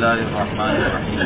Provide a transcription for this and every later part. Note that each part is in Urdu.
اللہ الرحمن الرحیم۔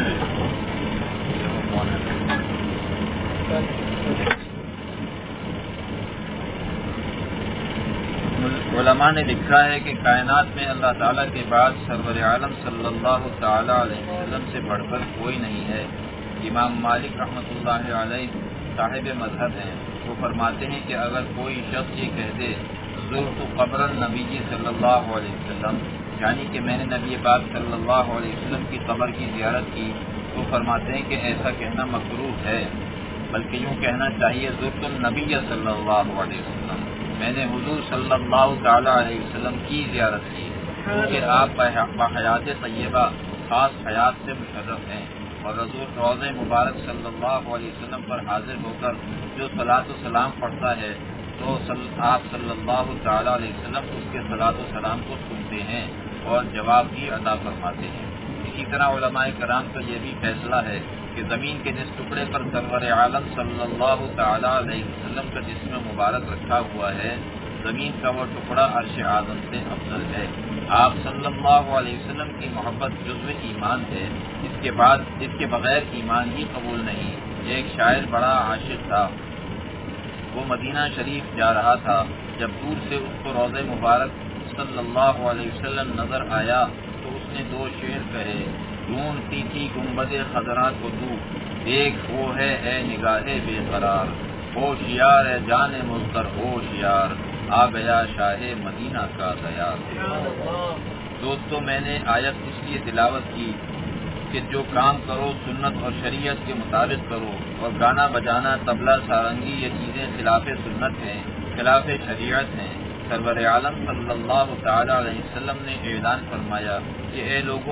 علماء نے لکھا ہے کہ کائنات میں اللہ تعالیٰ کے بعد سرور عالم صلی اللہ تعالی علیہ وسلم سے بڑھ کر کوئی نہیں ہے۔ امام مالک رحمۃ اللہ علیہ صاحب مذہب ہیں، وہ فرماتے ہیں کہ اگر کوئی شخص یہ کہہ دے زرت قبر النبی صلی اللہ علیہ وسلم، یعنی کہ میں نے نبی پاک صلی اللہ علیہ وسلم کی قبر کی زیارت کی، تو فرماتے ہیں کہ ایسا کہنا مکروہ ہے، بلکہ یوں کہنا چاہیے زرت النبی صلی اللہ علیہ وسلم، میں نے حضور صلی اللہ تعالی علیہ وسلم کی زیارت کی، کیونکہ آپ بحیات طیبہ خاص حیات سے مشرف ہیں، اور رسول روض مبارک صلی اللہ علیہ وسلم پر حاضر ہو کر جو صلاۃ و سلام پڑھتا ہے تو آپ صلی اللہ تعالی علیہ وسلم اس کے صلاۃ و سلام کو سنتے ہیں اور جواب بھی عطا فرماتے ہیں۔ اسی طرح علماء کرام کا یہ بھی فیصلہ ہے کہ زمین کے جس ٹکڑے پر سرور عالم صلی اللہ تعالی علیہ وسلم کا جسم مبارک رکھا ہوا ہے، زمین کا وہ ٹکڑا عرش اعظم سے افضل ہے۔ آپ صلی اللہ علیہ وسلم کی محبت جزو ایمان ہے، اس کے بغیر ایمان ہی قبول نہیں۔ ایک شاعر بڑا عاشق تھا، وہ مدینہ شریف جا رہا تھا، جب دور سے اس کو روضہ مبارک صلی اللہ علیہ وسلم نظر آیا تو اس نے دو شعر کہے، ڈھونڈتی تھی گنبد خضراء کو تو، دیکھ وہ ہے اے نگاہ بے قرار، ہوشیار ہے جان مضطر ہوشیار، آ گیا شاہ مدینہ کا دیار۔ دوستو، میں نے آیت اس لیے تلاوت کی کہ جو کام کرو سنت اور شریعت کے مطابق کرو، اور گانا بجانا طبلہ سارنگی یہ چیزیں خلاف سنت ہیں، خلاف شریعت ہیں۔ سرور عالم صلی اللہ تعالی علیہ وسلم نے اعلان فرمایا کہ اے لوگوں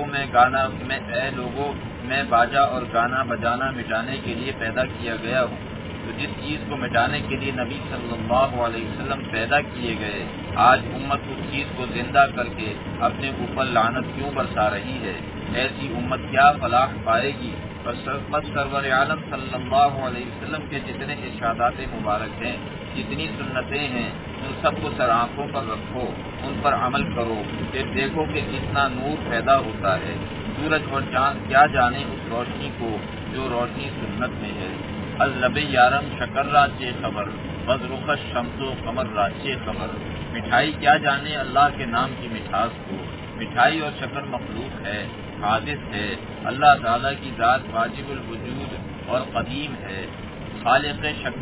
میں باجا اور گانا بجانا مٹانے کے لیے پیدا کیا گیا ہوں۔ تو جس چیز کو مٹانے کے لیے نبی صلی اللہ علیہ وسلم پیدا کیے گئے، آج امت اس چیز کو زندہ کر کے اپنے اوپر لعنت کیوں برسا رہی ہے؟ ایسی امت کیا فلاح پائے گی؟ بس سرور عالم صلی اللہ علیہ وسلم کے جتنے ارشادات مبارک ہیں، جتنی سنتیں ہیں، ان سب کو سر آنکھوں پر رکھو، ان پر عمل کرو، پھر دیکھو کہ کتنا نور پیدا ہوتا ہے۔ سورج اور چاند کیا جانے اس روشنی کو جو روشنی سنت میں ہے۔ اللب یارم شکر راچے خبر، بز رخش شمس و قمر راچے خبر، مٹھائی کیا جانے اللہ کے نام کی مٹھاس کو، مٹھائی اور شکر مخلوق ہے، حادث ہے، اللہ تعالیٰ کی ذات واجب الوجود اور قدیم ہے۔ خالق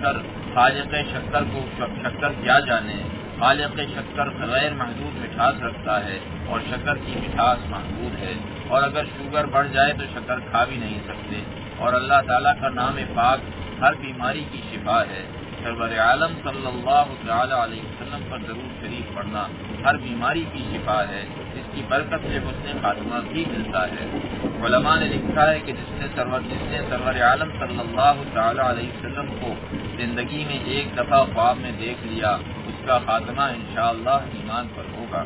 شکر کو شکر کیا جانے، خالق شکر غیر محدود مٹھاس رکھتا ہے اور شکر کی مٹھاس محدود ہے، اور اگر شوگر بڑھ جائے تو شکر کھا بھی نہیں سکتے، اور اللہ تعالیٰ کا نام پاک ہر بیماری کی شفا ہے۔ سرور عالم صلی اللہ تعالی علیہ وسلم پر درود شریف پڑھنا ہر بیماری کی شفا ہے، اس کی برکت سے حسن خاتمہ بھی ملتا ہے۔ علماء نے لکھا ہے کہ جس نے سرور عالم صلی اللہ تعالی علیہ وسلم کو زندگی میں ایک دفعہ خواب میں دیکھ لیا، اس کا خاتمہ انشاءاللہ ایمان پر ہوگا۔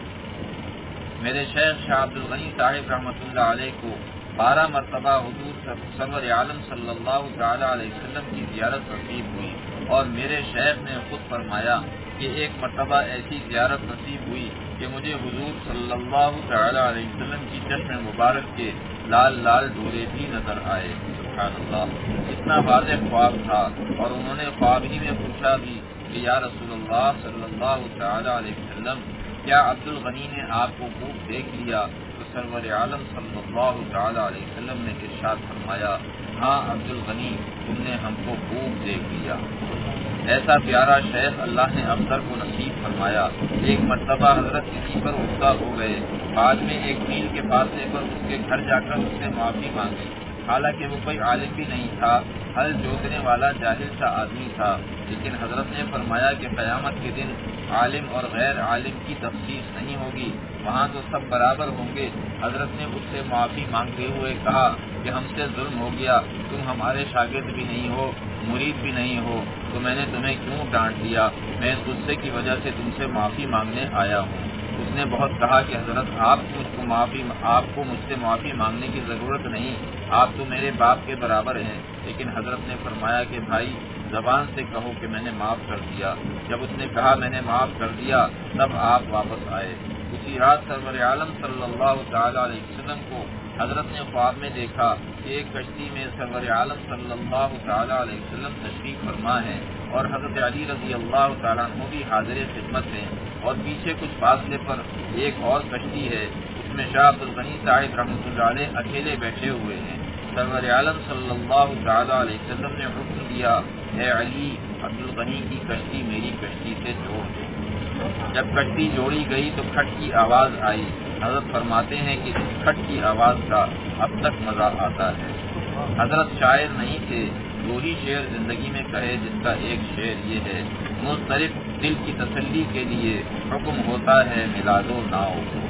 میرے شیخ شاہ عبد الغنی صاحب رحمۃ اللہ علیہ کو 12 مرتبہ حضور سرور عالم صلی اللہ تعالی علیہ وسلم کی زیارت نصیب ہوئی، اور میرے شیخ نے خود فرمایا کہ ایک مرتبہ ایسی زیارت نصیب ہوئی کہ مجھے حضور صلی اللہ تعالی علیہ وسلم کی چشم مبارک کے لال لال ڈورے بھی نظر آئے۔ سبحان اللہ، اتنا واضح خواب تھا، اور انہوں نے خواب ہی میں پوچھا بھی کہ یا رسول اللہ صلی اللہ تعالی علیہ وسلم، کیا عبد الغنی نے آپ کو خوب دیکھ لیا؟ تو سرور عالم صلی اللہ تعالی علیہ وسلم نے ارشاد فرمایا، ہاں عبد الغنی، تم نے ہم کو خوب دیکھ لیا۔ ایسا پیارا شیخ اللہ نے افسر کو نصیب فرمایا۔ ایک مرتبہ حضرت کسی پر غصہ ہو گئے، بعد میں ایک میل کے فاصلے پر اس کے گھر جا کر اس نے معافی مانگی، حالانکہ وہ کوئی عالم بھی نہیں تھا، ہل جوتنے والا جاہل سا آدمی تھا، لیکن حضرت نے فرمایا کہ قیامت کے دن عالم اور غیر عالم کی تفصیل نہیں ہوگی، وہاں تو سب برابر ہوں گے۔ حضرت نے اس سے معافی مانگتے ہوئے کہا کہ ہم سے ظلم ہو گیا، تم ہمارے شاگرد بھی نہیں ہو، مرید بھی نہیں ہو، تو میں نے تمہیں کیوں ڈانٹ دیا؟ میں اس غصے کی وجہ سے تم سے معافی مانگنے آیا ہوں۔ اس نے بہت کہا کہ حضرت آپ کو مجھ سے معافی مانگنے کی ضرورت نہیں، آپ تو میرے باپ کے برابر ہیں۔ لیکن حضرت نے فرمایا کہ بھائی، زبان سے کہو کہ میں نے معاف کر دیا۔ جب اس نے کہا میں نے معاف کر دیا، تب آپ واپس آئے۔ اسی رات سرور عالم صلی اللہ تعالی علیہ وسلم کو حضرت نے خواب میں دیکھا کہ ایک کشتی میں سرور عالم صلی اللہ تعالی علیہ وسلم تشریف فرما ہے اور حضرت علی رضی اللہ تعالیٰ عنہ بھی حاضر خدمت ہیں، اور پیچھے کچھ فاصلے پر ایک اور کشتی ہے، اس میں شاہ عبد الغنی صاحب رحمۃ اللہ علیہ اکیلے بیٹھے ہوئے ہیں۔ سرور عالم صلی اللہ تعالی علیہ وسلم نے حکم دیا، اے علی، عبد الغنی کی کشتی میری کشتی سے جوڑ دو۔ جب کشتی جوڑی گئی تو کھٹ کی آواز آئی۔ حضرت فرماتے ہیں کہ اس کھٹ کی آواز کا اب تک مزہ آتا ہے۔ حضرت شاعر نہیں تھے، دو ہی شعر زندگی میں کہے، جس کا ایک شعر یہ ہے، مضطرب دل کی تسلی کے لیے حکم ہوتا ہے ملا دو ناؤ کو۔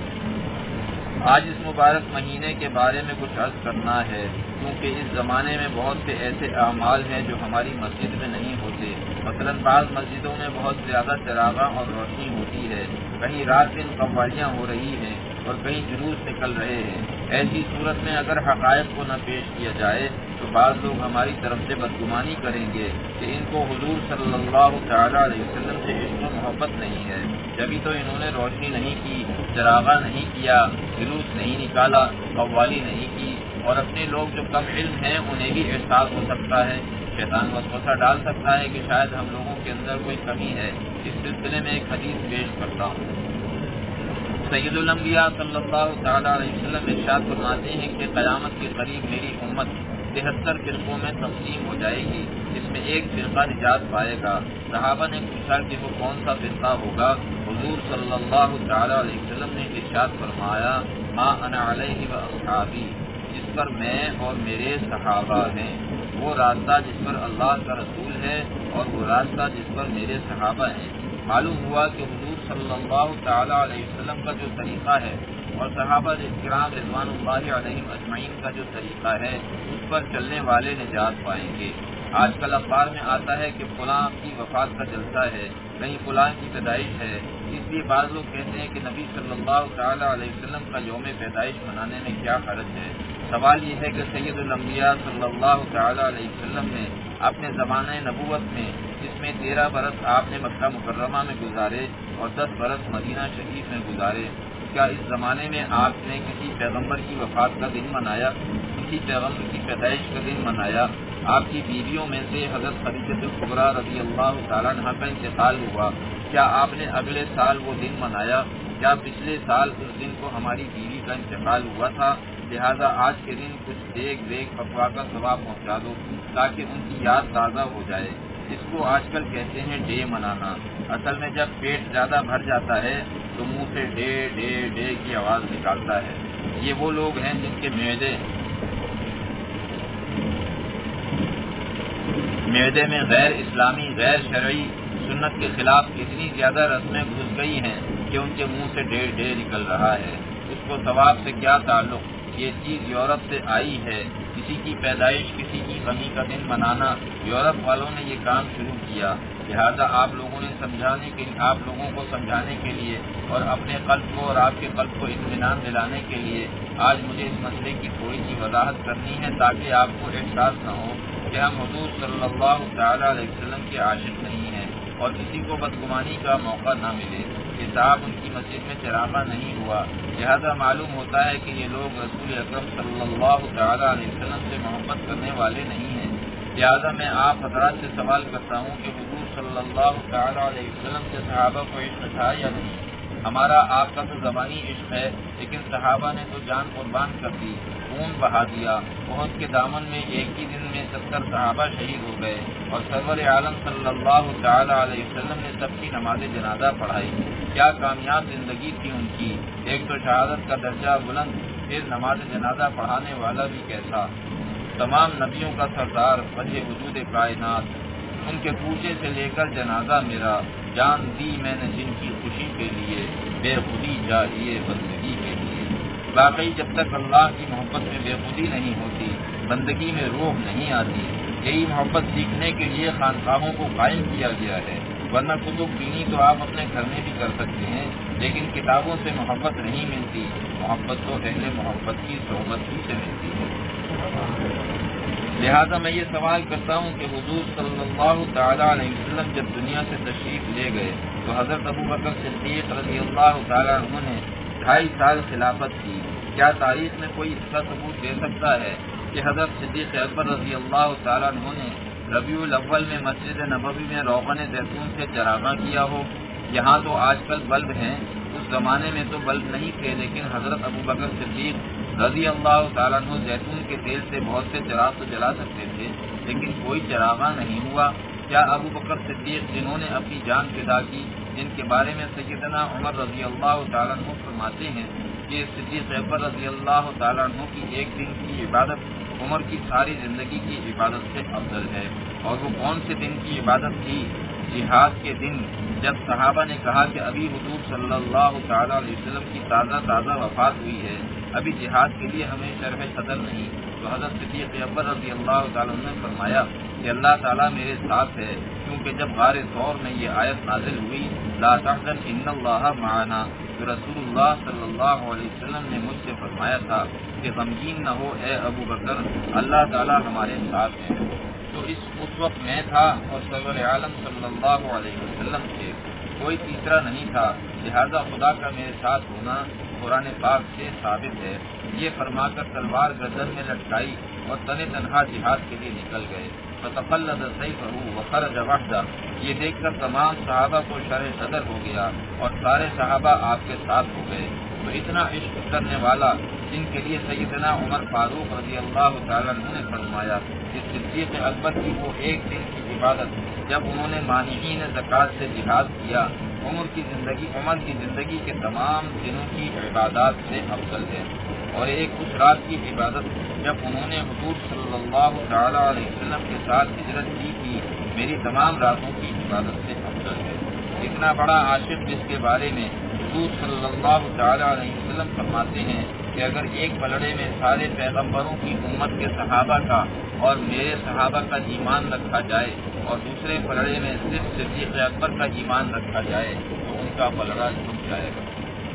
آج اس مبارک مہینے کے بارے میں کچھ عرض کرنا ہے، کیونکہ اس زمانے میں بہت سے ایسے اعمال ہیں جو ہماری مسجد میں نہیں ہوتے۔ مثلاً بعض مسجدوں میں بہت زیادہ چراغاں اور روشنی ہوتی ہے، کہیں رات دن قوالیاں ہو رہی ہیں اور کہیں جلوس نکل رہے ہیں۔ ایسی صورت میں اگر حقائق کو نہ پیش کیا جائے تو بعض لوگ ہماری طرف سے بدگمانی کریں گے کہ ان کو حضور صلی اللہ تعالی علیہ وسلم سے عشق و محبت نہیں ہے، جبھی تو انہوں نے روشنی نہیں کی، چراغاں نہیں کیا، جلوس نہیں نکالا، قوالی نہیں کی، اور اپنے لوگ جو کم علم ہیں انہیں بھی احساس ہو سکتا ہے۔ شیطان وسوسہ ڈال سکتا ہے کہ شاید ہم لوگوں کے اندر کوئی کمی ہے۔ اس سلسلے میں ایک حدیث پیش کرتا ہوں۔ سید الانبیاء صلی اللہ تعالی علیہ وسلم ارشاد فرماتے ہیں کہ قیامت کے قریب میری امت 73 فرقوں میں تقسیم ہو جائے گی، جس میں ایک فرقہ نجات پائے گا۔ صحابہ نے پوچھا کہ وہ کون سا فرقہ ہوگا؟ حضور صلی اللہ تعالی علیہ وسلم نے ارشاد فرمایا، ما انا علیہ واصحابی، جس پر میں اور میرے صحابہ ہیں، وہ راستہ جس پر اللہ کا رسول ہے اور وہ راستہ جس پر میرے صحابہ ہیں۔ معلوم ہوا کہ حضور صلی اللہ تعالی علیہ وسلم کا جو طریقہ ہے اور صحابہ کرام رضوان اللہ علیہم اجمعین کا جو طریقہ ہے، اس پر چلنے والے نجات پائیں گے۔ آج کل اخبار میں آتا ہے کہ فلاں کی وفات کا جلسہ ہے، کہیں فلاں کی پیدائش ہے، اس لیے بعض لوگ کہتے ہیں کہ نبی صلی اللہ تعالی علیہ وسلم کا یوم پیدائش منانے میں کیا حرج ہے۔ سوال یہ ہے کہ سید الانبیاء صلی اللہ تعالی علیہ وسلم نے اپنے زمانہ نبوت میں، جس میں 13 برس آپ نے مکہ مکرمہ میں گزارے اور 10 برس مدینہ شریف میں گزارے، کیا اس زمانے میں آپ نے کسی پیغمبر کی وفات کا دن منایا، کسی پیغمبر کی پیدائش کا دن منایا؟ آپ کی بیویوں میں سے حضرت خدیجہ الکبریٰ رضی اللہ تعالیٰ عنہا کا انتقال ہوا، کیا آپ نے اگلے سال وہ دن منایا؟ کیا پچھلے سال اس دن کو ہماری بیوی کا انتقال ہوا تھا؟ لہذا آج کے دن کچھ دیگ پکوا کا ثواب پہنچا دو تاکہ ان کی یاد تازہ ہو جائے۔ اس کو آج کل کہتے ہیں ڈے منانا۔ اصل میں جب پیٹ زیادہ بھر جاتا ہے تو منہ سے ڈے ڈے ڈے کی آواز نکالتا ہے۔ یہ وہ لوگ ہیں جن کے معدے میں غیر اسلامی، غیر شرعی، سنت کے خلاف اتنی زیادہ رسمیں گھس گئی ہیں کہ ان کے منہ سے ڈے ڈے نکل رہا ہے۔ اس کو ثواب سے کیا تعلق؟ یہ چیز یورپ سے آئی ہے۔ کسی کی پیدائش، کسی کی غمی کا دن منانا، یورپ والوں نے یہ کام شروع کیا۔ لہذا آپ لوگوں کو سمجھانے کے لیے اور اپنے قلب کو اور آپ کے قلب کو اطمینان دلانے کے لیے آج مجھے اس مسئلے کی تھوڑی سی وضاحت کرنی ہے، تاکہ آپ کو احساس نہ ہو کہ ہم حضور صلی اللہ تعالی علیہ وسلم کے عاشق نہیں ہیں اور کسی کو بدگمانی کا موقع نہ ملے کہ صاحب ان کی مسجد میں چراغاں نہیں ہوا۔ لہذا معلوم ہوتا ہے کہ یہ لوگ رسول اکرم صلی اللہ تعالی علیہ وسلم سے محبت کرنے والے نہیں ہیں۔ لہذا میں آپ حضرات سے سوال کرتا ہوں کہ حضور صلی اللہ تعالی علیہ وسلم کے صحابہ کو عشق تھا یا نہیں؟ ہمارا آپ کا تو زبانی عشق ہے، لیکن صحابہ نے تو جان قربان کر دی، خون بہا دیا۔ احد کے دامن میں ایک ہی دن میں 70 صحابہ شہید ہو گئے اور سرور عالم صلی اللہ تعالی علیہ وسلم نے سب کی نماز جنازہ پڑھائی۔ کیا کامیاب زندگی تھی ان کی! ایک تو شہادت کا درجہ بلند، پھر نماز جنازہ پڑھانے والا بھی کیسا! تمام نبیوں کا سردار، وجہ وجود کائنات، ان کے پوچھے سے لے کر جنازہ میرا، جان دی میں نے جن کی خوشی کے لیے، بے خودی چاہیے بندگی کے لیے۔ واقعی جب تک اللہ کی محبت میں بے خودی نہیں ہوتی، بندگی میں روح نہیں آتی۔ یہی محبت سیکھنے کے لیے خانقاہوں کو قائم کیا گیا ہے، ورنہ کتب بینی تو آپ اپنے گھر میں بھی کر سکتے ہیں، لیکن کتابوں سے محبت نہیں ملتی۔ محبت تو اہل محبت کی صحبت ہی سے ملتی ہے۔ لہذا میں یہ سوال کرتا ہوں کہ حضور صلی اللہ تعالیٰ علیہ وسلم جب دنیا سے تشریف لے گئے تو حضرت ابوبکر صدیق رضی اللہ تعالیٰ عنہ نے 2.5 سال خلافت کی. کیا تاریخ میں کوئی اس کا ثبوت دے سکتا ہے کہ حضرت صدیق اکبر رضی اللہ تعالیٰ عنہ نے ربیع الاول میں مسجد نبوی میں روغن زیتون سے چراغاں کیا ہو؟ یہاں تو آج کل بلب ہیں، اس زمانے میں تو بلب نہیں تھے، لیکن حضرت ابوبکر صدیق رضی اللہ تعالیٰ عنہ زیتون کے تیل سے بہت سے چراغ تو جلا سکتے تھے، لیکن کوئی چراغاں نہیں ہوا. کیا ابوبکر صدیق جنہوں نے اپنی جان فدا کی، جن کے بارے میں سیدنا عمر رضی اللہ تعالیٰ عنہ فرماتے ہیں کہ صدیق اکبر رضی اللہ تعالیٰ عنہ کی ایک دن کی عبادت عمر کی ساری زندگی کی عبادت سے افضل ہے؟ اور وہ کون سے دن کی عبادت تھی؟ جہاد کے دن، جب صحابہ نے کہا کہ ابھی حضور صلی اللہ تعالیٰ علیہ وسلم کی تازہ وفات ہوئی ہے، ابھی جہاد کے لیے ہمیں شرح صدر نہیں، تو حضرت صدیق اکبر رضی اللہ تعالیٰ عنہ نے فرمایا کہ اللہ تعالیٰ میرے ساتھ ہے، کیونکہ جب غار ثور میں یہ آیت نازل ہوئی لا تحزن ان اللہ معنا، تو رسول اللہ صلی اللہ علیہ وسلم نے مجھ سے فرمایا تھا کہ غمگین نہ ہو اے ابو بکر، اللہ تعالیٰ ہمارے ساتھ ہے. تو اس وقت میں تھا اور سرور عالم صلی اللہ علیہ وسلم تھے، کوئی تیسرا نہیں تھا، لہذا خدا کا میرے ساتھ ہونا قرآن پاک سے ثابت ہے. یہ فرما کر تلوار گردن میں لٹکائی اور تنہا جہاد کے لیے نکل گئے. فتقلد سیفہ وخرج وحدہ، یہ دیکھ کر تمام صحابہ کو شرح صدر ہو گیا اور سارے صحابہ آپ کے ساتھ ہو گئے. تو اتنا عشق کرنے والا جن کے لیے سیدنا عمر فاروق رضی اللہ تعالیٰ عنہ نے فرمایا کہ صدیق اکبر کی وہ ایک دن کی عبادت جب انہوں نے مانعین زکوٰۃ سے جہاد کیا، عمر کی زندگی کے تمام دنوں کی عبادات سے افضل ہے. اور ایک اس رات کی عبادت جب انہوں نے حضور صلی اللہ تعالیٰ علیہ وسلم کے ساتھ ہجرت کی تھی، میری تمام راتوں کی عبادت سے افضل ہے. اتنا بڑا عاشق جس کے بارے میں حضور صلی اللہ تعالیٰ علیہ وسلم فرماتے ہیں کہ اگر ایک پلڑے میں سارے پیغمبروں کی امت کے صحابہ کا اور میرے صحابہ کا ایمان رکھا جائے اور دوسرے پلڑے میں صرف صدیق اکبر کا ایمان رکھا جائے تو ان کا پلڑا جھک جائے گا.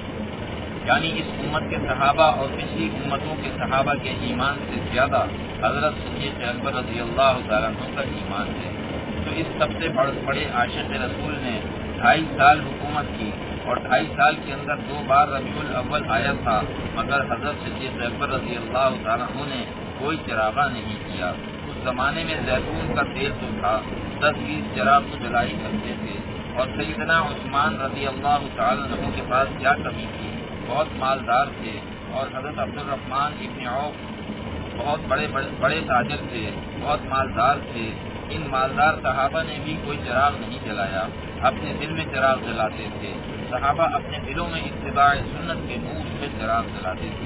یعنی اس امت کے صحابہ اور پچھلی امتوں کے صحابہ کے ایمان سے زیادہ حضرت صدیق اکبر رضی اللہ تعالیٰ عنہ کا ایمان ہے. تو اس سب سے بڑے عاشق رسول نے 2.5 سال حکومت کی اور 2.5 سال کے اندر 2 بار ربیع الاول آیا تھا، مگر حضرت صدیق اکبر رضی اللہ تعالیٰ عنہ نے کوئی چراغاں نہیں کیا. اس زمانے میں زیتون کا تیل تو تھا، 10-20 چراغ تو جلائی کرتے تھے. اور سیدنا عثمان رضی اللہ تعالیٰ عنہ کے پاس کیا کمی تھی؟ بہت مالدار تھے. اور حضرت عبد الرحمن ابن عوف بہت بڑے تاجر تھے، بہت مالدار تھے. ان مالدار صحابہ نے بھی کوئی چراغ نہیں جلایا، اپنے دل میں چراغ جلاتے تھے. صحابہ اپنے دلوں میں اتباع سنت کے نور سے چراغ جلاتے تھے.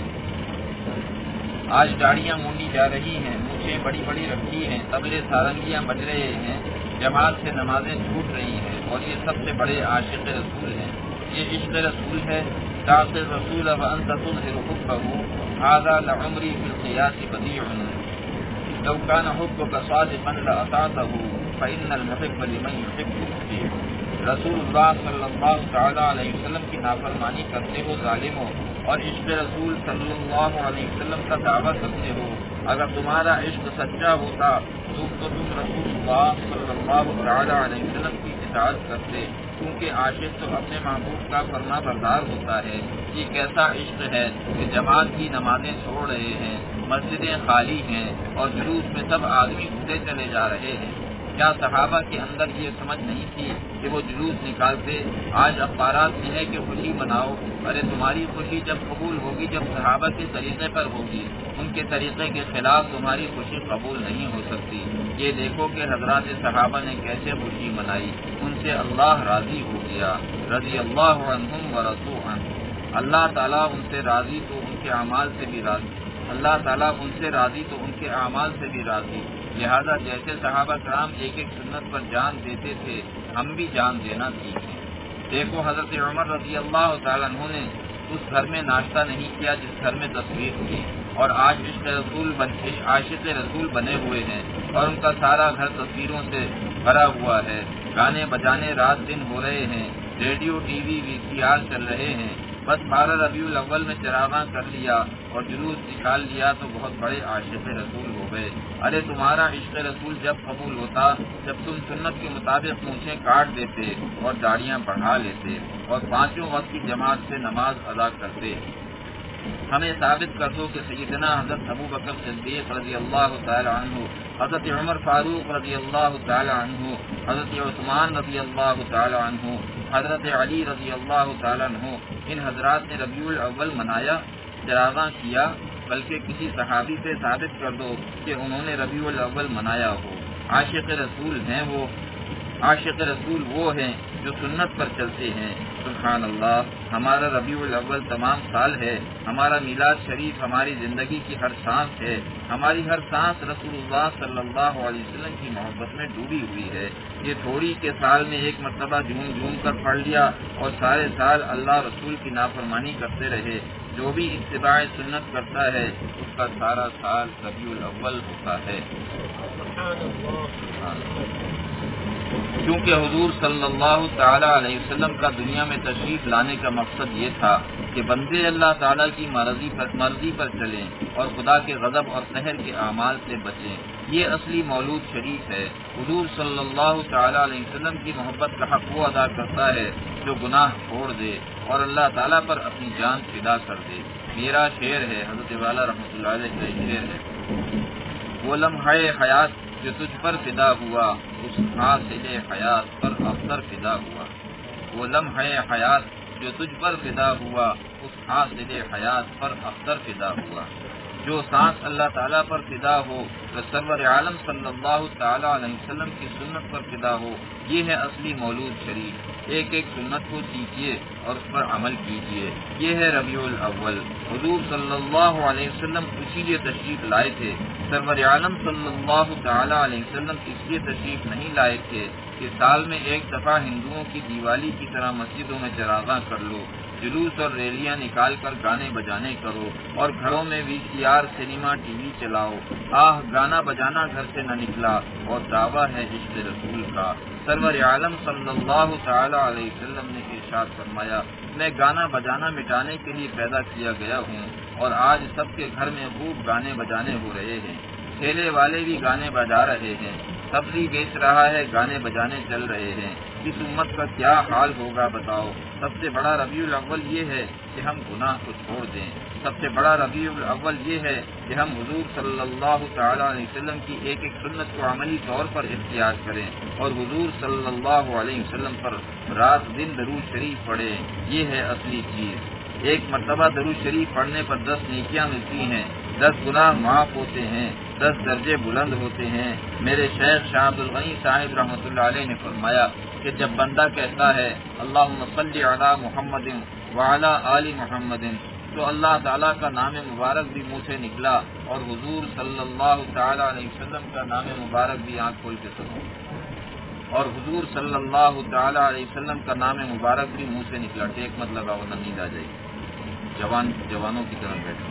آج داڑیاں مونڈی جا رہی ہیں، مونچھیں بڑی رکھی ہیں، طبلے سارنگیاں بج رہے ہیں، جماعت سے نمازیں چھوٹ رہی ہیں، اور یہ سب سے بڑے عاشق رسول ہیں. یہ عشق رسول ہے. تعصي الرسول وأنت تظهر حبه هذا لعمري في القياس بديع لو كان حبك صادقا لأطعته فإن المحب لمن يحب مطيع. رسول اللہ صلی اللہ تعالیٰ علیہ وسلم کی نافرمانی کرتے ہو ظالم ہو، اور عشق رسول صلی اللہ علیہ وسلم کا دعویٰ کرتے ہو. اگر تمہارا عشق سچا ہوتا تو تم رسول اللہ صلی اللہ تعالیٰ علیہ وسلم کی اطاعت کرتے، کیونکہ عاشق تو اپنے محبوب کا فرما بردار ہوتا ہے. یہ کیسا عشق ہے کہ جماعت کی نمازیں چھوڑ رہے ہیں، مسجدیں خالی ہیں اور جلوس میں سب آدمی اٹھتے چلے جا رہے ہیں. کیا صحابہ کے اندر یہ سمجھ نہیں تھی کہ وہ جلوس نکالتے؟ آج اخبارات میں ہے کہ خوشی مناؤ. ارے تمہاری خوشی جب قبول ہوگی جب صحابہ کے طریقے پر ہوگی، ان کے طریقے کے خلاف تمہاری خوشی قبول نہیں ہو سکتی. یہ دیکھو کہ حضرات صحابہ نے کیسے خوشی منائی، ان سے اللہ راضی ہو گیا. رضی اللہ عنہم ورضوا عنہ. اللہ تعالیٰ ان سے راضی تو ان کے اعمال سے بھی راضی، اللہ تعالیٰ ان سے راضی تو ان کے اعمال سے بھی راضی. لہذا جیسے صحابہ کرام ایک سنت پر جان دیتے تھے، ہم بھی جان دینا سیکھیں. دیکھو حضرت عمر رضی اللہ تعالیٰ عنہ نے اس گھر میں ناشتہ نہیں کیا جس گھر میں تصویر تھی، اور آج عاشق رسول بنے ہوئے ہیں اور ان کا سارا گھر تصویروں سے بھرا ہوا ہے. گانے بجانے رات دن ہو رہے ہیں، ریڈیو ٹی وی VCR چل رہے ہیں. بس 12 ربیع الاول میں چراغاں کر لیا اور جلوس نکال لیا تو بہت بڑے عاشق رسول ہو گئے۔ ارے تمہارا عشق رسول جب قبول ہوتا جب تم سنت کے مطابق مونچھیں کاٹ دیتے اور داڑیاں بڑھا لیتے اور 5 وقت کی جماعت سے نماز ادا کرتے۔ ہمیں ثابت کر دو کہ سیدنا حضرت ابو بکر صدیق رضی اللہ تعالی عنہ، حضرت عمر فاروق رضی اللہ تعالی عنہ، حضرت عثمان رضی اللہ تعالی عنہ، حضرت علی رضی اللہ تعالی عنہ، ان حضرات نے ربیع الاول منایا، چراغاں کیا، بلکہ کسی صحابی سے ثابت کر دو کہ انہوں نے ربیع الاول منایا ہو۔ عاشق رسول ہیں وہ، عاشق رسول وہ ہیں جو سنت پر چلتے ہیں۔ سبحان اللہ، ہمارا ربیع الاول تمام سال ہے، ہمارا میلاد شریف ہماری زندگی کی ہر سانس ہے، ہماری ہر سانس رسول اللہ صلی اللہ علیہ وسلم کی محبت میں ڈوبی ہوئی ہے۔ یہ تھوڑی کے سال میں ایک مرتبہ جھوم کر پڑھ لیا اور سارے سال اللہ رسول کی نافرمانی کرتے رہے۔ جو بھی اتباع سنت کرتا ہے اس کا سارا سال ربیع الاول ہوتا ہے۔ کیونکہ حضور صلی اللہ تعالی علیہ وسلم کا دنیا میں تشریف لانے کا مقصد یہ تھا کہ بندے اللہ تعالیٰ کی مرضی پر چلیں اور خدا کے غضب اور قہر کے اعمال سے بچیں۔ یہ اصلی مولود شریف ہے۔ حضور صلی اللہ تعالی علیہ وسلم کی محبت کا حق وہ ادا کرتا ہے جو گناہ چھوڑ دے اور اللہ تعالیٰ پر اپنی جان فدا کر دے۔ میرا شعر ہے، حضرت والا رحمۃ اللہ علیہ کا شعر ہے، وہ لمحہ حیات جو تجھ پر فدا ہوا اس حاصل حیات پر افسر فدا ہوا۔ وہ لمحہ حیات جو تجھ پر فدا ہوا اس حاصل حیات پر افسر فدا ہوا۔ جو سانس اللہ تعالیٰ پر فدا ہو تو سرور عالم صلی اللہ تعالیٰ علیہ وسلم کی سنت پر فدا ہو۔ یہ ہے اصلی مولود شریف۔ ایک ایک سنت کو سیکھیے اور اس پر عمل کیجیے۔ یہ ہے ربیع الاول۔ حضور صلی اللہ علیہ وسلم اسی لیے تشریف لائے تھے۔ سرور عالم صلی اللہ تعالیٰ علیہ وسلم اس لیے تشریف نہیں لائے تھے کہ سال میں ایک دفعہ ہندوؤں کی دیوالی کی طرح مسجدوں میں چراغاں کر لو، جلوس اور ریلیاں نکال کر گانے بجانے کرو اور گھروں میں VCR سنیما ٹی وی چلاؤ۔ گانا بجانا گھر سے نہ نکلا اور دعویٰ ہے عشق رسول کا۔ سرور عالم صلی اللہ تعالی علیہ وسلم نے ارشاد فرمایا، میں گانا بجانا مٹانے کے لیے پیدا کیا گیا ہوں اور آج سب کے گھر میں خوب گانے بجانے ہو رہے ہیں۔ ٹھیلے والے بھی گانے بجا رہے ہیں، سبزی بیچ رہا ہے، گانے بجانے چل رہے ہیں۔ اس امت کا کیا حال ہوگا بتاؤ۔ سب سے بڑا ربیع الاول یہ ہے کہ ہم گناہ کو چھوڑ دیں۔ سب سے بڑا ربیع الاول یہ ہے کہ ہم حضور صلی اللہ تعالی علیہ وسلم کی ایک ایک سنت کو عملی طور پر اختیار کریں اور حضور صلی اللہ علیہ وسلم پر رات دن درود شریف پڑھیں۔ یہ ہے اصلی چیز۔ ایک مرتبہ درود شریف پڑھنے پر 10 نیکیاں ملتی ہیں، 10 گناہ معاف ہوتے ہیں، 10 درجے بلند ہوتے ہیں۔ میرے شیخ شاہ عبد الغنی صاحب رحمۃ اللہ علیہ نے فرمایا کہ جب بندہ کہتا ہے اللہم صلی علی محمد وعلی آل محمد تو اللہ تعالیٰ کا نام مبارک بھی منہ سے نکلا اور حضور صلی اللہ تعالی علیہ وسلم کا نام مبارک بھی آنکھ کھول کے سنو، اور حضور صلی اللہ تعالی علیہ وسلم کا نام مبارک بھی منہ سے نکلا۔ ٹیک مت لگا ورنہ نیند آ جائے گی، جوانوں کی طرح بیٹھو۔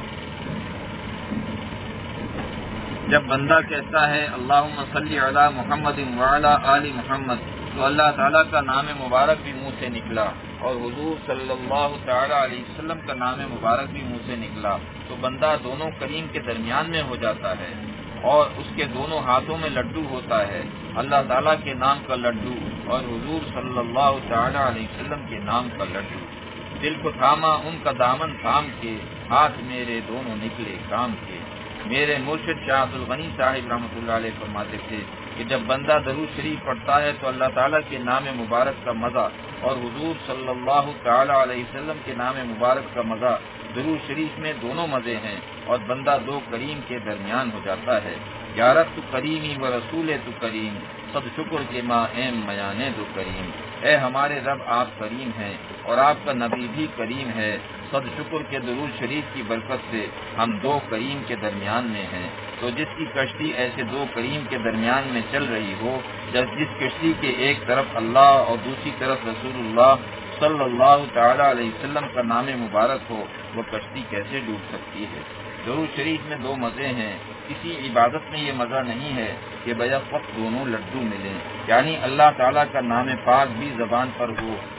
جب بندہ کہتا ہے اللہم صلی علی محمد وعلی آل محمد تو اللہ تعالیٰ کا نام مبارک بھی منہ سے نکلا اور حضور صلی اللہ تعالی علیہ وسلم کا نام مبارک بھی منہ سے نکلا، تو بندہ دونوں کریم کے درمیان میں ہو جاتا ہے اور اس کے دونوں ہاتھوں میں لڈو ہوتا ہے، اللہ تعالیٰ کے نام کا لڈو اور حضور صلی اللہ تعالی علیہ وسلم کے نام کا لڈو۔ دل کو تھاما ان کا دامن تھام کے، ہاتھ میرے دونوں نکلے کام کے۔ میرے مرشد شاہ عبد الغنی صاحب رحمۃ اللہ علیہ فرماتے تھے کہ جب بندہ درود شریف پڑھتا ہے تو اللہ تعالیٰ کے نام مبارک کا مزہ اور حضور صلی اللہ تعالی علیہ وسلم کے نام مبارک کا مزہ، درود شریف میں دونوں مزے ہیں اور بندہ دو کریم کے درمیان ہو جاتا ہے۔ یا رب تو کریمی و رسول تو کریم، سب شکر کے ماں ایم میانے دو کریم۔ اے ہمارے رب آپ کریم ہیں اور آپ کا نبی بھی کریم ہے، صد شکر کے درود شریف کی برکت سے ہم دو کریم کے درمیان میں ہیں۔ تو جس کی کشتی ایسے دو کریم کے درمیان میں چل رہی ہو، جس کشتی کے ایک طرف اللہ اور دوسری طرف رسول اللہ صلی اللہ تعالی علیہ وسلم کا نام مبارک ہو، وہ کشتی کیسے ڈوب سکتی ہے؟ درود شریف میں دو مزے ہیں، کسی عبادت میں یہ مزہ نہیں ہے کہ بیک وقت دونوں لڈو ملیں، یعنی اللہ تعالیٰ کا نام پاک بھی زبان پر ہو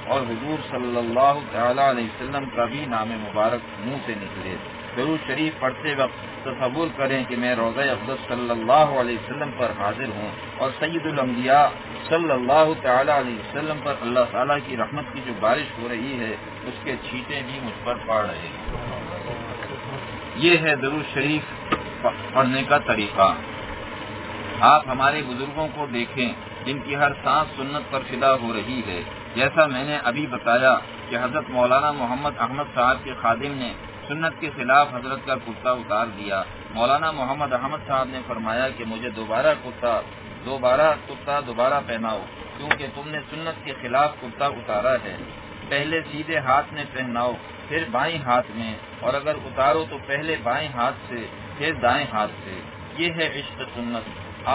اور حضور صلی اللہ تعالی علیہ وسلم کا بھی نام مبارک منہ سے نکلے۔ درود شریف پڑھتے وقت تصور کریں کہ میں روضہ اقدس صلی اللہ علیہ وسلم پر حاضر ہوں اور سید الانبیاء صلی اللہ تعالی علیہ وسلم پر اللہ تعالیٰ کی رحمت کی جو بارش ہو رہی ہے اس کے چھینٹے بھی مجھ پر پڑ رہے ہیں۔ یہ ہے درود شریف پڑھنے کا طریقہ۔ آپ ہمارے بزرگوں کو دیکھیں جن کی ہر سانس سنت پر فدا ہو رہی ہے۔ جیسا میں نے ابھی بتایا کہ حضرت مولانا محمد احمد صاحب کے خادم نے سنت کے خلاف حضرت کا کرتا اتار دیا۔ مولانا محمد احمد صاحب نے فرمایا کہ مجھے دوبارہ پہناؤ، کیونکہ تم نے سنت کے خلاف کرتا اتارا ہے۔ پہلے سیدھے ہاتھ میں پہناؤ، پھر بائیں ہاتھ میں، اور اگر اتارو تو پہلے بائیں ہاتھ سے پھر دائیں ہاتھ سے۔ یہ ہے عشق سنت۔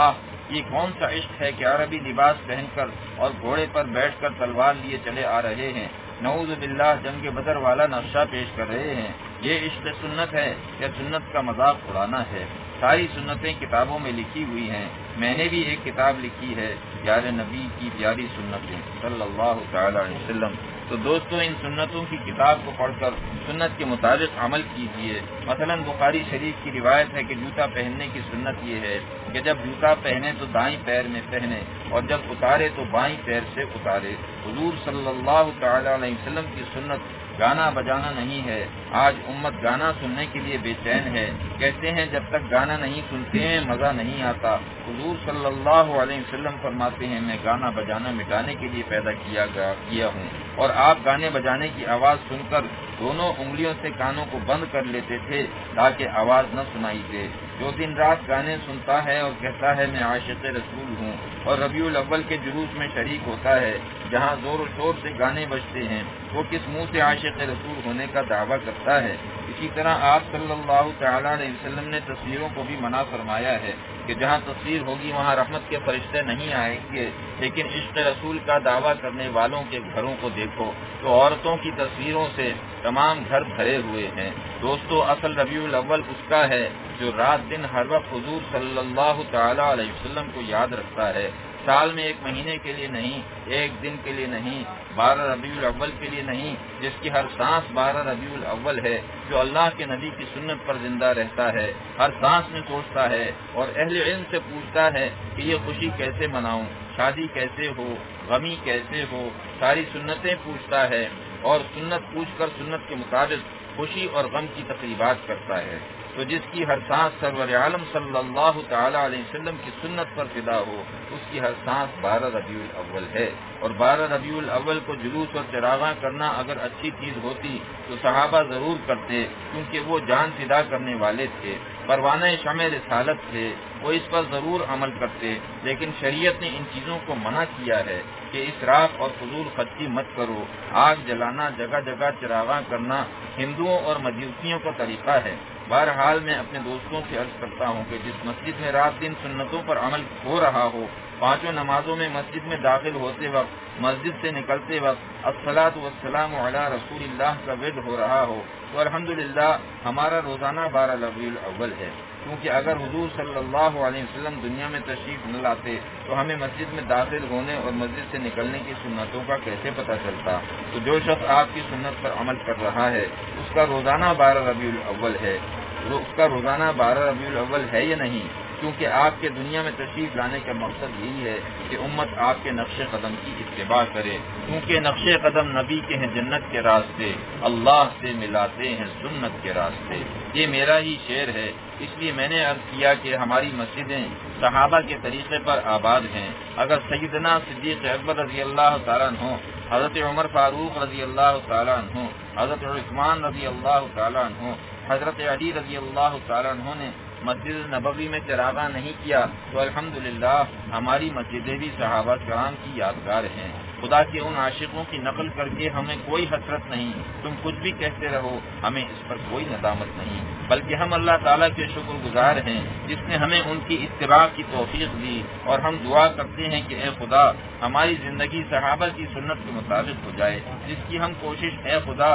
یہ کون سا عشق ہے کہ عربی لباس پہن کر اور گھوڑے پر بیٹھ کر تلوار لیے چلے آ رہے ہیں، نعوذ باللہ جنگ بدر والا نقشہ پیش کر رہے ہیں۔ یہ عشق سنت ہے یا سنت کا مذاق اڑانا ہے؟ ساری سنتیں کتابوں میں لکھی ہوئی ہیں۔ میں نے بھی ایک کتاب لکھی ہے، یار نبی کی پیاری سنتیں صلی اللہ تعالی علیہ وسلم۔ تو دوستو، ان سنتوں کی کتاب کو پڑھ کر سنت کے مطابق عمل کیجیے۔ مثلا بخاری شریف کی روایت ہے کہ جوتا پہننے کی سنت یہ ہے کہ جب جوتا پہنے تو دائیں پیر میں پہنے اور جب اتارے تو بائیں پیر سے اتارے۔ حضور صلی اللہ تعالی علیہ وسلم کی سنت گانا بجانا نہیں ہے۔ آج امت گانا سننے کے لیے بے چین ہے، کہتے ہیں جب تک گانا نہیں سنتے ہیں مزہ نہیں آتا۔ حضور صلی اللہ علیہ وسلم فرماتے ہیں میں گانا بجانا مٹانے کے لیے پیدا کیا ہوں، اور آپ گانے بجانے کی آواز سن کر دونوں انگلیوں سے کانوں کو بند کر لیتے تھے تاکہ آواز نہ سنائی دے۔ جو دن رات گانے سنتا ہے اور کہتا ہے میں عاشق رسول ہوں اور ربیع الاول کے جلوس میں شریک ہوتا ہے جہاں زور و شور سے گانے بجتے ہیں، وہ کس منہ سے عاشق رسول ہونے کا دعویٰ کرتا ہے؟ اسی طرح آپ صلی اللہ تعالی علیہ وسلم نے تصویروں کو بھی منع فرمایا ہے کہ جہاں تصویر ہوگی وہاں رحمت کے فرشتے نہیں آئیں گے، لیکن عشق رسول کا دعویٰ کرنے والوں کے گھروں کو دیکھو تو عورتوں کی تصویروں سے تمام گھر بھرے ہوئے ہیں۔ دوستو، اصل ربیع الاول اس کا ہے جو رات دن ہر وقت حضور صلی اللہ تعالی علیہ وسلم کو یاد رکھتا ہے۔ سال میں ایک مہینے کے لیے نہیں، ایک دن کے لیے نہیں، 12 ربیع الاول کے لیے نہیں، جس کی ہر سانس 12 ربیع الاول ہے، جو اللہ کے نبی کی سنت پر زندہ رہتا ہے، ہر سانس میں سوچتا ہے اور اہل علم سے پوچھتا ہے کہ یہ خوشی کیسے مناؤں، شادی کیسے ہو، غمی کیسے ہو، ساری سنتیں پوچھتا ہے اور سنت پوچھ کر سنت کے مطابق خوشی اور غم کی تقریبات کرتا ہے۔ تو جس کی ہر سانس سرور عالم صلی اللہ تعالی علیہ وسلم کی سنت پر فدا ہو، اس کی ہر سانس 12 ربیع الاول ہے۔ اور 12 ربیع الاول کو جلوس اور چراغاں کرنا اگر اچھی چیز ہوتی تو صحابہ ضرور کرتے، کیونکہ وہ جان فدا کرنے والے تھے، پروانہ شمع رسالت تھے، وہ اس پر ضرور عمل کرتے۔ لیکن شریعت نے ان چیزوں کو منع کیا ہے کہ اسراف اور فضول خرچی مت کرو۔ آگ جلانا، جگہ جگہ چراغاں کرنا ہندوؤں اور مجوسیوں کا طریقہ ہے۔ بہرحال میں اپنے دوستوں سے عرض کرتا ہوں کہ جس مسجد میں رات دن سنتوں پر عمل ہو رہا ہو، 5 نمازوں میں مسجد میں داخل ہوتے وقت، مسجد سے نکلتے وقت الصلاۃ والسلام علی رسول اللہ کا ورد ہو رہا ہو، تو الحمدللہ ہمارا روزانہ 12 ربیع الاول ہے۔ کیونکہ اگر حضور صلی اللہ علیہ وسلم دنیا میں تشریف نہ لاتے تو ہمیں مسجد میں داخل ہونے اور مسجد سے نکلنے کی سنتوں کا کیسے پتہ چلتا؟ تو جو شخص آپ کی سنت پر عمل کر رہا ہے اس کا روزانہ 12 ربیع الاول ہے، اس کا روزانہ 12 ربیع الاول ہے یا نہیں؟ کیونکہ آپ کے دنیا میں تشریف لانے کا مقصد یہی ہے کہ امت آپ کے نقش قدم کی اتباع کرے، کیونکہ نقش قدم نبی کے ہیں جنت کے راستے، اللہ سے ملاتے ہیں سنت کے راستے۔ یہ میرا ہی شعر ہے، اس لیے میں نے عرض کیا کہ ہماری مسجدیں صحابہ کے طریقے پر آباد ہیں۔ اگر سیدنا صدیق اکبر رضی اللہ تعالیٰ عنہ، حضرت عمر فاروق رضی اللہ تعالیٰ عنہ، حضرت عثمان رضی اللہ تعالیٰ عنہ، حضرت علی رضی اللہ تعالیٰ عنہ نے مسجد نبوی میں چراغاں نہیں کیا تو الحمدللہ ہماری مسجدیں بھی صحابہ کرام کی یادگار ہیں۔ خدا کے ان عاشقوں کی نقل کر کے ہمیں کوئی حسرت نہیں، تم کچھ بھی کہتے رہو، ہمیں اس پر کوئی ندامت نہیں، بلکہ ہم اللہ تعالیٰ کے شکر گزار ہیں جس نے ہمیں ان کی اتباع کی توفیق دی، اور ہم دعا کرتے ہیں کہ اے خدا ہماری زندگی صحابہ کی سنت کے مطابق ہو جائے، جس کی ہم کوشش اے خدا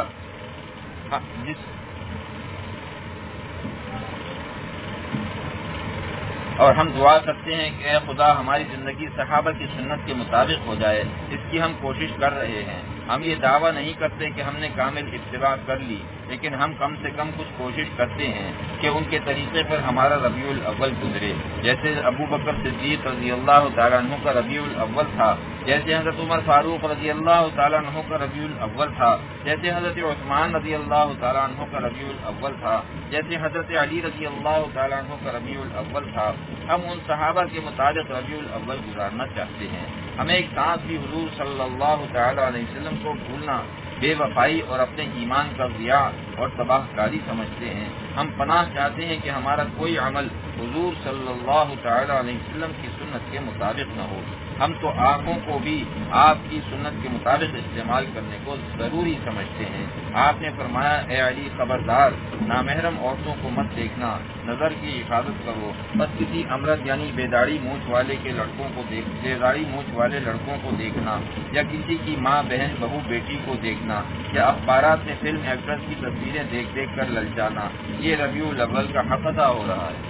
اور ہم دعا کرتے ہیں کہ اے خدا ہماری زندگی صحابہ کی سنت کے مطابق ہو جائے، اس کی ہم کوشش کر رہے ہیں۔ ہم یہ دعویٰ نہیں کرتے کہ ہم نے کامل اتباع کر لی، لیکن ہم کم سے کم کچھ کوشش کرتے ہیں کہ ان کے طریقے پر ہمارا ربیع الاول گزرے۔ جیسے ابو بکر صدیق رضی اللہ تعالیٰ عنہ کا ربیع الاول تھا، جیسے حضرت عمر فاروق رضی اللہ تعالیٰ عنہ کا ربیع الاول تھا، جیسے حضرت عثمان رضی اللہ تعالیٰ عنہ کا ربیع الاول تھا، جیسے حضرت علی رضی اللہ تعالیٰ عنہ کا ربیع الاول تھا۔ ہم ان صحابہ کے مطابق ربیع الاول گزارنا چاہتے ہیں۔ ہمیں ایک سانس بھی حضور صلی اللہ تعالیٰ علیہ وسلم کو بھولنا بے وفائی اور اپنے ایمان کا ضیاع اور تباہ کاری سمجھتے ہیں۔ ہم پناہ چاہتے ہیں کہ ہمارا کوئی عمل حضور صلی اللہ تعالیٰ علیہ وسلم کی سنت کے مطابق نہ ہو۔ ہم تو آنکھوں کو بھی آپ کی سنت کے مطابق استعمال کرنے کو ضروری سمجھتے ہیں۔ آپ نے فرمایا، اے علی خبردار، نامحرم عورتوں کو مت دیکھنا، نظر کی حفاظت کرو۔ بس کسی امرد یعنی بیداڑھی مونچھ والے کے لڑکوں کو بیداڑھی مونچھ والے لڑکوں کو دیکھنا، یا کسی کی ماں بہن بہو بیٹی کو دیکھنا، یا اخبارات میں فلم ایکٹرز کی تصویریں دیکھ دیکھ کر للچانا، یہ ربیع الاول کا حق ادا ہو رہا ہے۔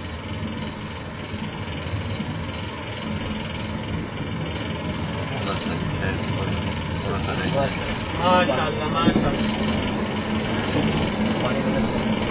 ماشاء اللہ ماشاء اللہ